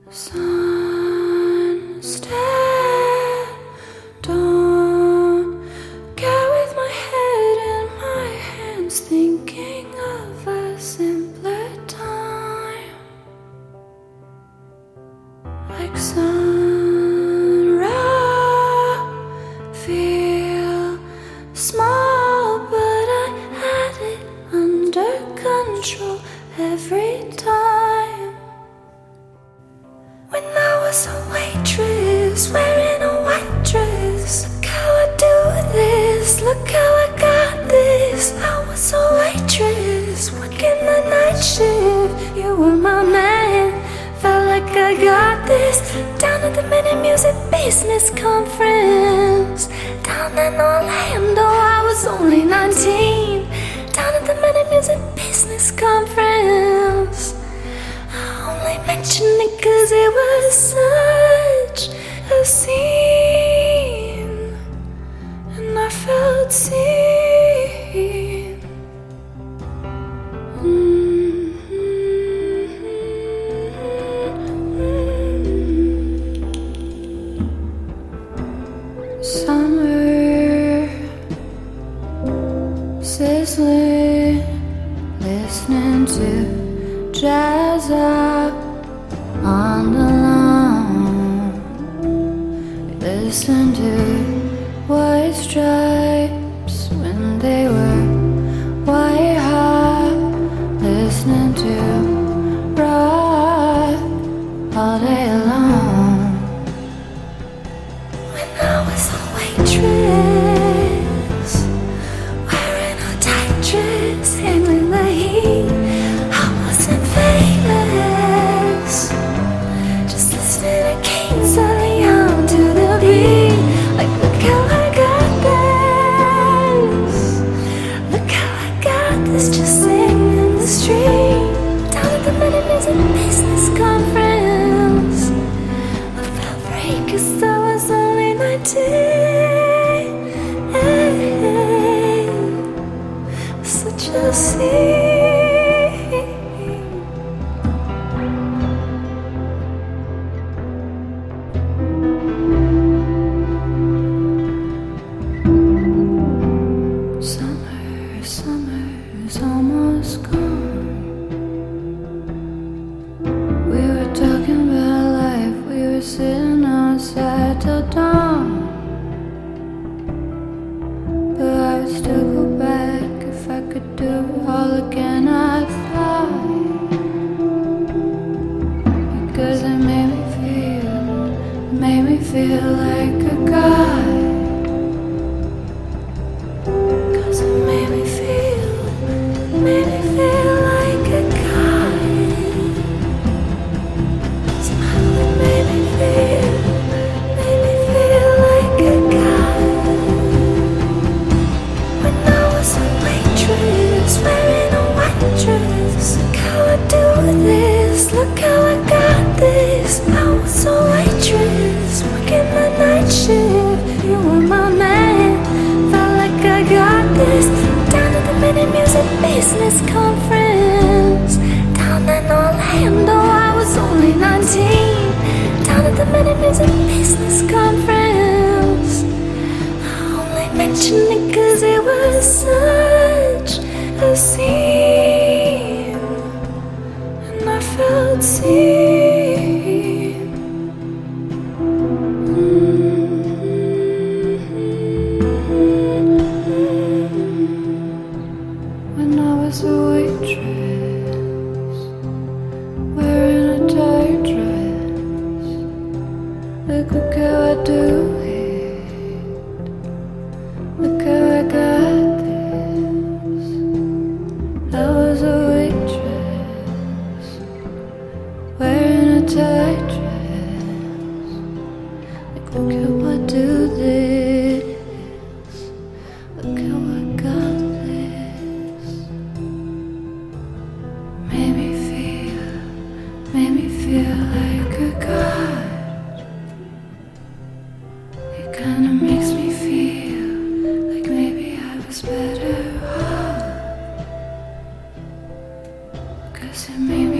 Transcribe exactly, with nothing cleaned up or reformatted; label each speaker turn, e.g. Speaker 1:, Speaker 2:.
Speaker 1: Sun, stare, don't care with my head in my hands, thinking of a simpler time. Like sun, raw, feel small, but I had it under control every time. When I was a waitress, wearing a white dress. Look how I do this, look how I got this. I was a waitress, working the night shift. You were my man, felt like I got this. Down at the Minute Music Business Conference, down in Orlando, I was only nineteen. Down at the Minute Music Business Conference, I mentioned it cause it was such a scene, and I felt seen. Mm-hmm. Summer, sizzling, listening to jazz up on the lawn. Listen to white stripes when they were white hot. Listening to rock all day long. When I was a waitress, wearing a tight dress, handling the heat, I wasn't famous. Just listening to Kings of Leon to the beat. Like, look how I got this. Look how I got this. Just sitting in the street, down at the Minute Music Business Conference. I felt free cause I was only nineteen. Hey, such a scene. Summer, summer's almost gone. We were talking about life, we were sitting outside till dawn. But I would still go back if I could do it all again, I thought. Because it made me feel, it made me feel like a god. Cause it made me feel, it made me feel like a god. Somehow it made me feel, made me feel like a god. When I was a waitress, wearing a white dress. Look how I do this, look how I got this. I was a waitress, working the night shift. You were my man, felt like I got this. Down at the Minute Music Business Conference, down in Orlando, I was only nineteen. Down at the Minute Music Business Conference, I only mentioned it cause it was such a scene, and I felt seen. When I was a waitress, wearing a tight dress. Look, look how I do it. Look how I got this. I was a waitress, wearing a tight dress. Like, look how I do this. Look how I got this. Made me feel, made me feel like a god. It kinda makes me feel like maybe I was better off. Cause it made me